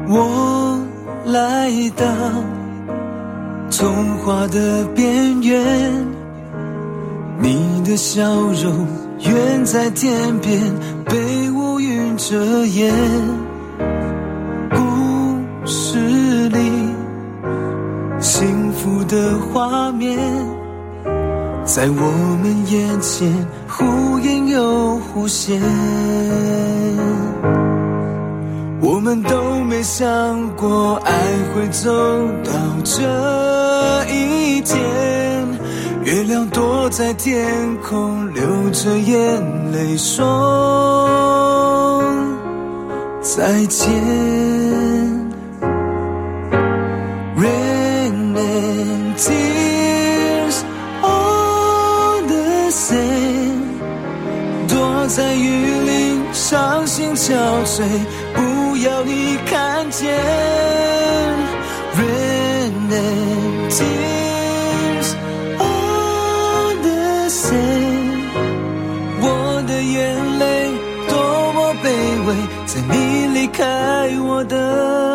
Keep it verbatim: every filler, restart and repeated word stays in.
我来到童话的边缘，你的笑容远在天边，被乌云遮掩。故事里幸福的画面在我们眼前忽隐又忽现，我们都没想过爱会走到这一天，月亮躲在天空流着眼泪说再见。 Rain and tears all the same， 躲在雨里伤心憔悴，不要你看见。 Rain and tears all the same， 我的眼泪多么卑微，在你离开我的